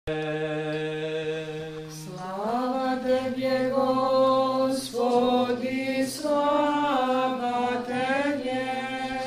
Slava Tebje, Gospodi, slava Tebje.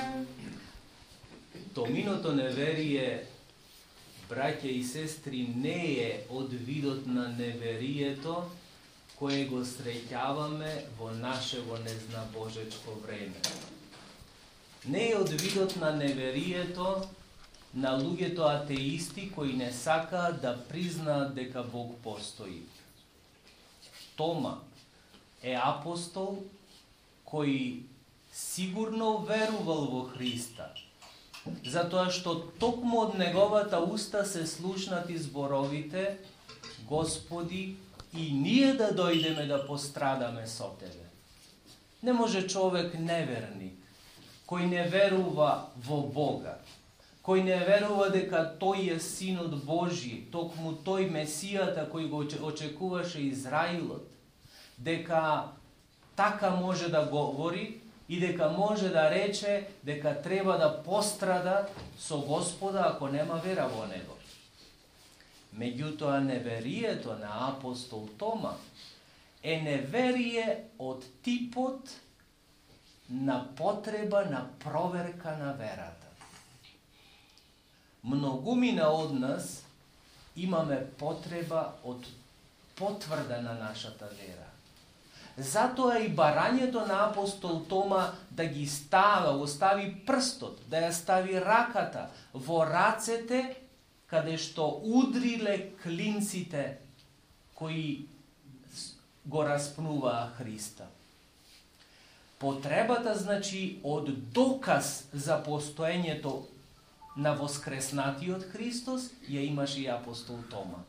To миното неверие, браќа и сестри, не е од видот на неверието кое го среќаваме во нашево незнабожечко време. Не е од видот на неверието на луѓето атеисти кои не сакаат да признаат дека Бог постои. Тома е апостол кој сигурно верувал во Христа, затоа што токму од неговата уста се слушнати зборовите: Господи, и ние да дојдеме да пострадаме со Тебе. Не може човек неверник, кој не верува во Бога, кој не верува дека тој е Синот Божи, токму тој Месијата кој го очекуваше Израилот, дека така може да говори и дека може да рече дека треба да пострада со Господа ако нема вера во Него. Меѓутоа, неверието на апостол Тома е неверие од типот на потреба на проверка на верата. Многумина од нас имаме потреба од потврда на нашата вера. Затоа и барањето на апостол Тома да ги остави прстот, да ја стави раката во рацете каде што удриле клинците кои го распнуваа Христа. Потребата, значи, од доказ за постоењето на воскреснатиот Христос ја имаше и апостол Тома.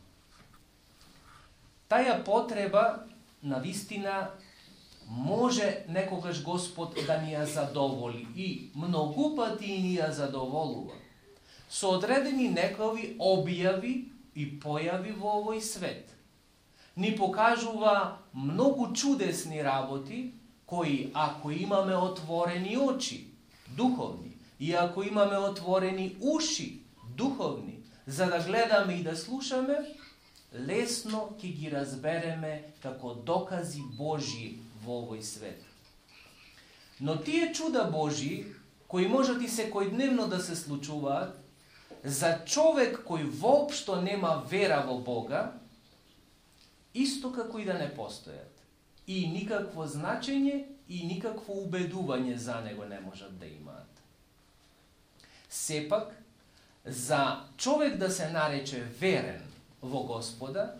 Таја потреба навистина може некогаш Господ да ни ја задоволи и многу пати ни ја задоволува со одредени негови објави и појави во овој свет. Ни покажува многу чудесни работи кои, ако имаме отворени очи, духовни, и ако имаме отворени уши, духовни, за да гледаме и да слушаме, лесно ќе ги разбереме како докази Божји во овој свет. Но тие чуда Божји, кои можат и секојдневно да се случуваат, за човек кој воопшто нема вера во Бога, исто како и да не постојат. И никакво значење и никакво убедување за него не можат да имаат. Сепак, за човек да се нарече верен во Господа,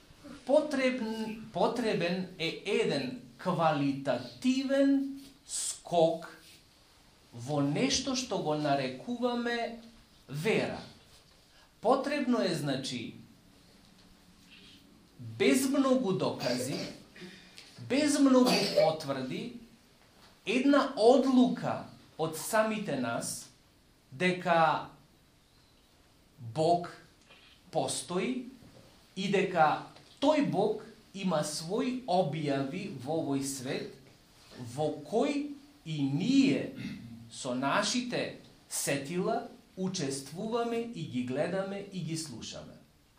потребен е еден квалитативен скок во нешто што го нарекуваме вера. Потребно е, значи, без многу докази, без многу потврди, една одлука од самите нас дека Бог постои и дека тој Бог има свои објави во овој свет, во кој и ние со нашите сетила учествуваме и ги гледаме и ги слушаме.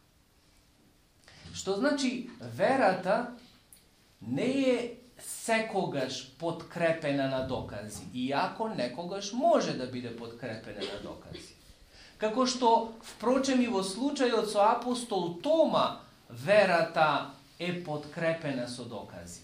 Што значи верата не е секогаш подкрепена на докази, иако некогаш може да биде подкрепена на докази. Како што, впрочем, и во случајот со апостол Тома, верата е подкрепена со докази.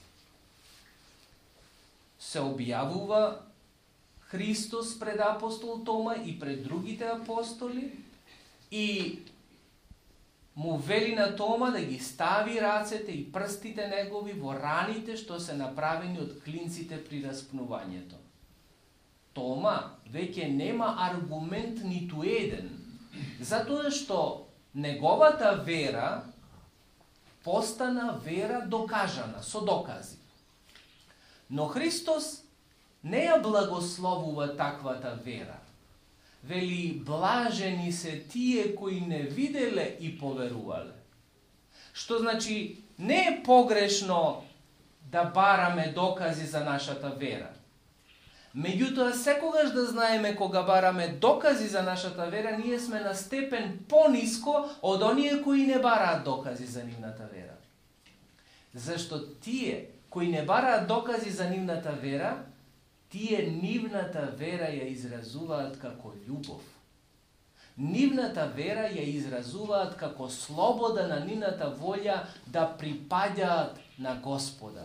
Се објавува Христос пред апостол Тома и пред другите апостоли и му вели на Тома да ги стави рацете и прстите негови во раните што се направени од клинците при распнувањето. Тома веќе нема аргумент ниту еден, затоа што неговата вера постана вера докажана, со докази. Но Христос не ја благословува таквата вера. Вели, блажени се тие кои не виделе и поверувале. Што значи, не е погрешно да бараме докази за нашата вера. Меѓутоа, секогаш да знаеме кога бараме докази за нашата вера, ние сме на степен пониско од оние кои не бараат докази за нивната вера. Зашто тие кои не бараат докази за нивната вера, тие нивната вера ја изразуваат како љубов. Нивната вера ја изразуваат како слобода на нивната волја да припаѓаат на Господа.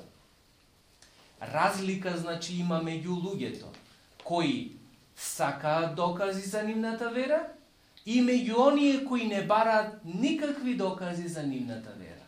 Разлика, значи, има меѓу луѓето кои сакаат докази за нивната вера и меѓу оние кои не бараат никакви докази за нивната вера.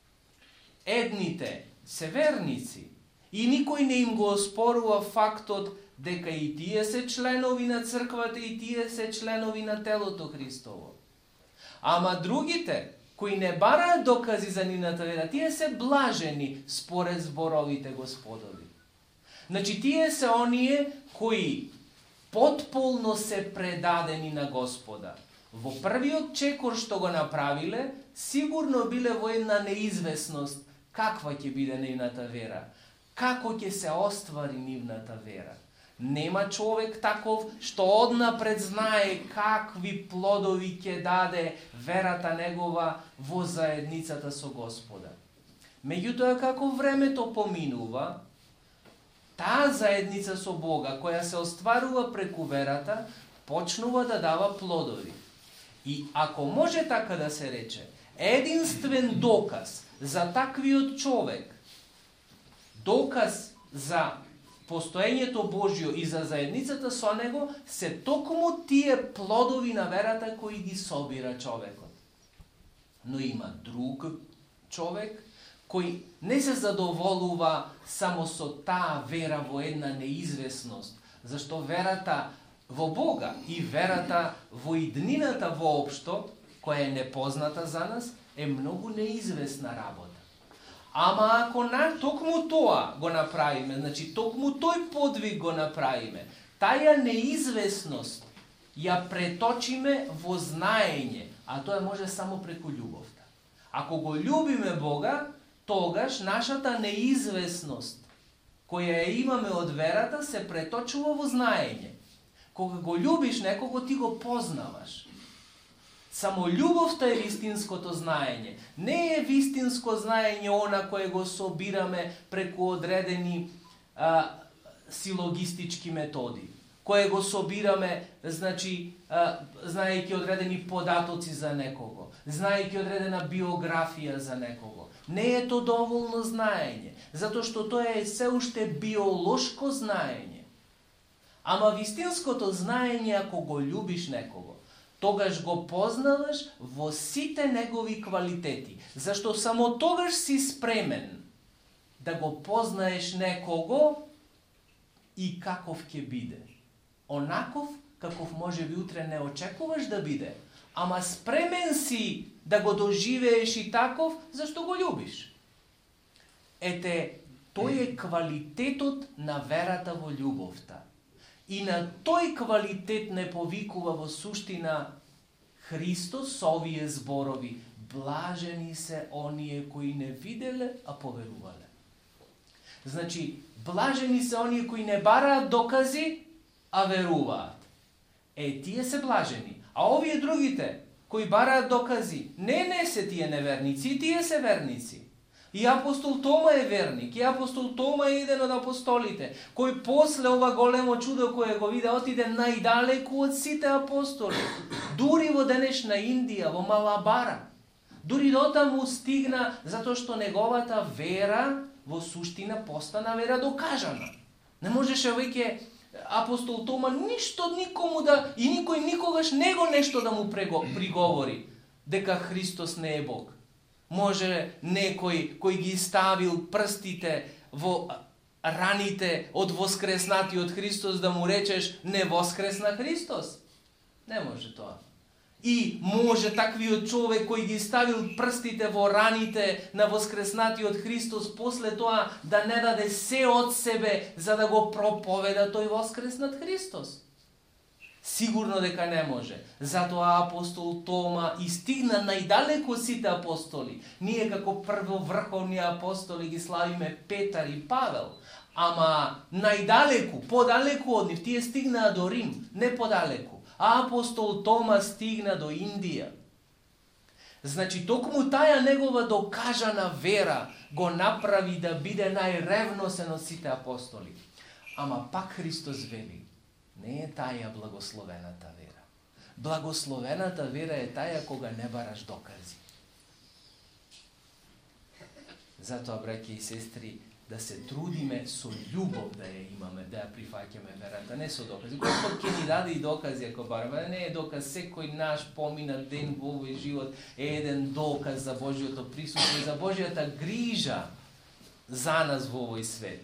Едните се верници и никој не им го оспорува фактот дека и тие се членови на црквата и тие се членови на телото Христово. Ама другите кои не бараат докази за нивната вера, тие се блажени според зборовите Господови. Значи, тие се оние кои потполно се предадени на Господа. Во првиот чекор што го направиле, сигурно биле во една неизвестност каква ќе биде нивната вера, како ќе се оствари нивната вера. Нема човек таков што однапред знае какви плодови ќе даде верата негова во заедницата со Господа. Меѓутоа, како времето поминува, таа заедница со Бога, која се остварува преку верата, почнува да дава плодови. И ако може така да се рече, единствен доказ за таквиот човек, доказ за постоењето Божјо и за заедницата со него, се токму тие плодови на верата кои ги собира човекот. Но има друг човек кој не се задоволува само со таа вера во една неизвестност, зашто верата во Бога и верата во иднината воопшто, која е непозната за нас, е многу неизвестна работа. Ама ако токму тоа го направиме, значи токму тој подвиг го направиме, таја неизвестност ја преточиме во знаење, а тоа може само преку љубовта. Ако го љубиме Бога, тогаш нашата неизвестност, која ја имаме од верата, се преточува во знаење. Кога го љубиш некого, ти го познаваш. Само љубовта е вистинското знаење. Не е вистинско знаење она кое го собираме преку одредени силогистички методи, кое го собираме, значи, знаејќи одредени податоци за некого, знаејќи одредена биографија за некого. Не е то доволно знаење, затоа што тоа е се уште биолошко знаење. Ама вистинското знаење, ако го љубиш некого, тогаш го познаваш во сите негови квалитети, зашто само тогаш си спремен да го познаеш некого и каков ќе биде. Онаков каков може би утре не очекуваш да биде, ама спремен си да го доживееш и таков, зашто го љубиш. Ете, тој е квалитетот на верата во љубовта. И на тој квалитет не повикува во суштина Христос со овие зборови: блажени се оние кои не виделе, а поверувале. Значи, блажени се оние кои не бараат докази, а веруваат. Тие се блажени. А овие другите, кои бараат докази, не се тие неверници, тие се верници. И апостол Тома е верник, и апостол Тома е еден од апостолите, кој после ова големо чудо кое го виде, отиде најдалеку од сите апостоли. Дури во денешна Индија, во Малабара. Дури дотаму стигна, затоа што неговата вера во суштина постана вера докажана. Не можеше веќе апостол Тома ништо никому да, и никој никогаш него нешто да му приговори дека Христос не е Бог. Може некој кој ги ставил прстите во раните од воскреснатиот Христос да му речеш: не воскресна Христос? Не може тоа. И може таквиот човек кој ги ставил прстите во раните на воскреснатиот Христос после тоа да не даде се од себе за да го проповеда тој воскреснат Христос? Сигурно дека не може. Затоа апостол Тома и стигна најдалеку сите апостоли. Ние како првоврховни апостоли ги славиме Петар и Павел. Ама најдалеку, подалеку од нив, тие стигнаа до Рим, не подалеку. А апостол Тома стигна до Индија. Значи, токму таја негова докажана вера го направи да биде најревносен од сите апостоли. Ама пак Христос вели, не е таја благословената вера. Благословената вера е таја кога не бараш докази. Затоа, браќи и сестри, да се трудиме со љубов да ја имаме, да ја прифаќаме верата, не со докази. Господ ќе ни даде и докази ако бараме, не е доказ, секој наш поминат ден во овој живот е еден доказ за Божјото присуство, за Божјата грижа за нас во овој свет.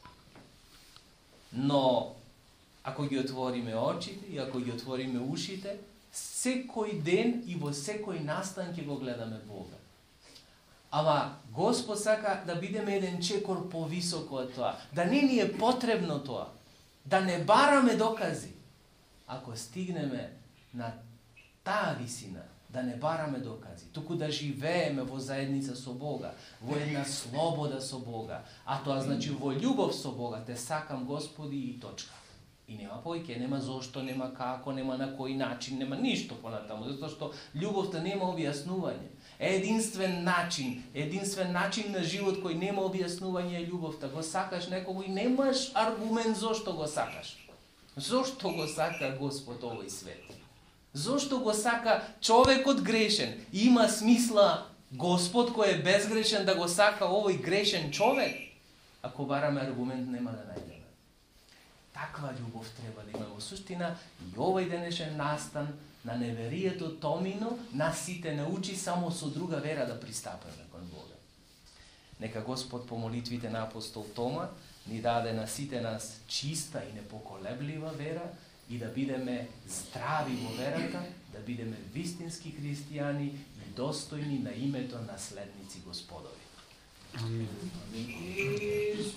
Но, ако ги отвориме очите и ако ги отвориме ушите, секој ден и во секој настан ќе го гледаме Бога. Ама Господ сака да бидеме еден чекор повисоко од тоа. Да не ни е потребно тоа. Да не бараме докази. Ако стигнеме на таа висина, да не бараме докази, туку да живееме во заедница со Бога, во една слобода со Бога, а тоа значи во љубов со Бога, те сакам Господи и точка. И нема поиќе, нема зошто, нема како, нема на кој начин, нема ништо понатаму, затоа што љубовта нема објаснување. Единствен начин на живот кој нема објаснување е љубовта. Го сакаш некого и немаш аргумент зошто го сакаш. Зошто го сака Господ овој свет? Зошто го сака човекот грешен? Има смисла Господ кој е безгрешен да го сака овој грешен човек? Ако бараме аргумент, нема да најдеме. Таква љубов треба да има во суштина и овој денешен настан на неверието Томино нас сите научи само со друга вера да пристапаме кон Бога. Нека Господ по молитвите на апостол Тома ни даде на сите нас чиста и непоколеблива вера и да бидеме здрави во верата, да бидеме вистински христијани и достојни на името наследници Господови. Амин.